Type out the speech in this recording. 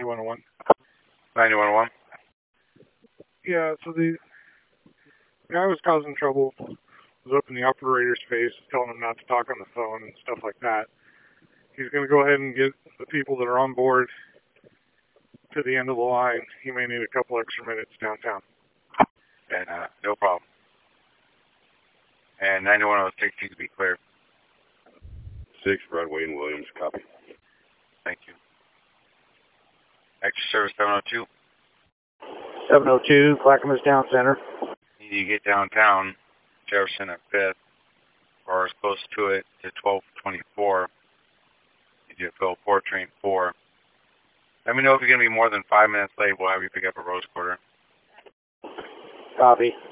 9111. 9111. Yeah, so the guy was causing trouble, was up in the operator's face, telling him not to talk on the phone and stuff like that. He's going to go ahead and get the people that are on board to the end of the line. He may need a couple extra minutes downtown. And, no problem. And 9106 seems to be clear. 6, Broadway and Williams, copy. Thank you. Extra service 702. 702, Clackamas Town Center. You get downtown, Jefferson at 5th, or as close to it to 1224. You do fill 4 train 4. Let me know if you're going to be more than 5 minutes late. We'll have you pick up a Rose Quarter. Copy.